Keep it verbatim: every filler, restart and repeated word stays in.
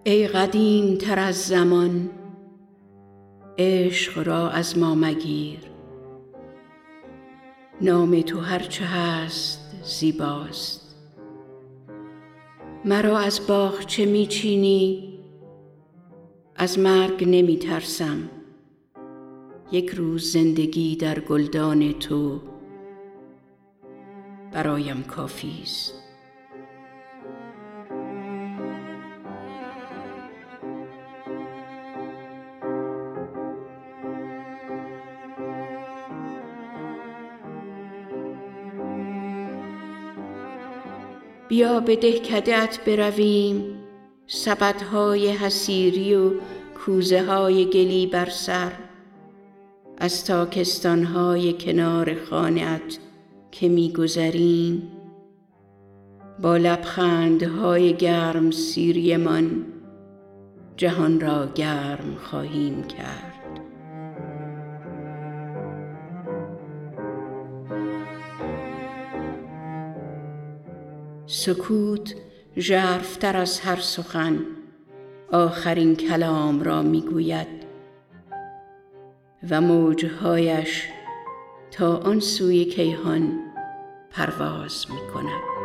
ای قدیم تر از زمان، عشق را از ما مگیر. نام تو هرچه هست زیباست. مرا از باغچه می چینی، از مرگ نمی ترسم. یک روز زندگی در گلدان تو برایم کافی است. بیا به دهکده‌ات برویم، سبدهای حصیری و کوزه های گلی بر سر. از تاکستانهای کنار خانه‌ات که می گذریم، با لبخندهای گرم سیریمان جهان را گرم خواهیم کرد. سکوت ژرف‌تر از هر سخن آخرین کلام را می گوید و موجهایش تا آن سوی کیهان پرواز می کند.